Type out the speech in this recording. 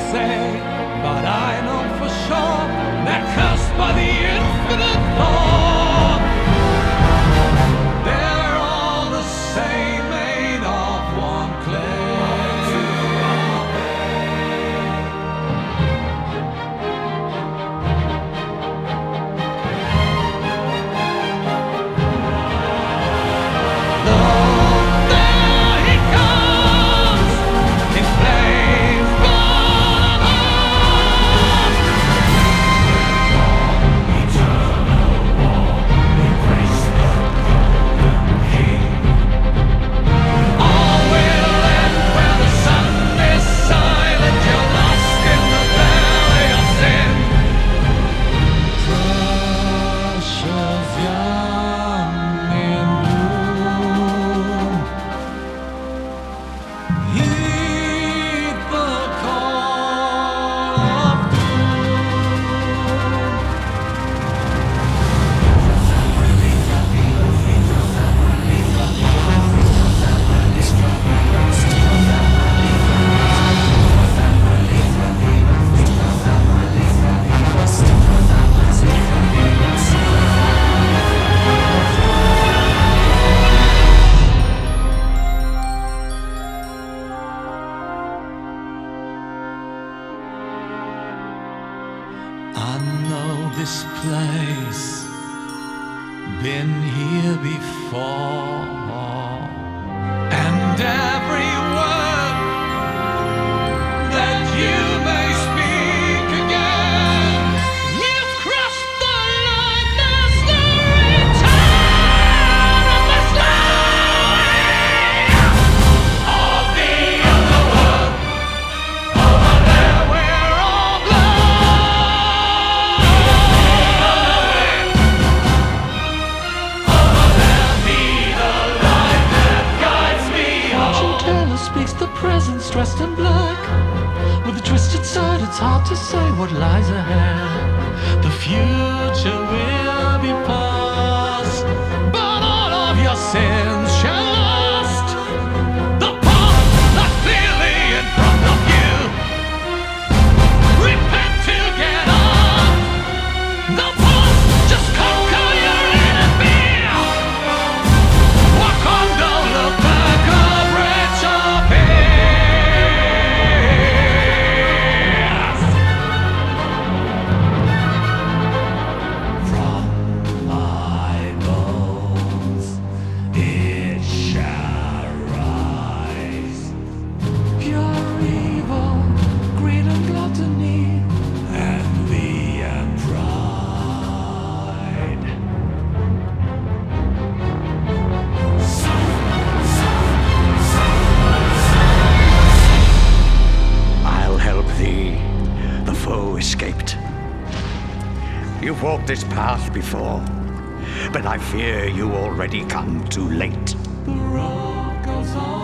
say, but I know for sure they're cursed by the infinite thought. They're all the same, made of one clay. I know this place, been here before, and every word that you may speak again, you've crossed the line, there's no return of the story of the other world. Over there we're all speaks the presence dressed in black. With a twisted side, it's hard to say what lies ahead. The future will be past, but all of your sins shall last. The path lies clearly in front of you. Repent to get on. The path, just conquer your inner fear. Walk on, don't look back, or bridge of from my bones it shall rise. Pure evil, greed and gluttony, envy and pride. I'll help thee. The foe escaped. You've walked this path before, but I fear you already come too late. The road goes on.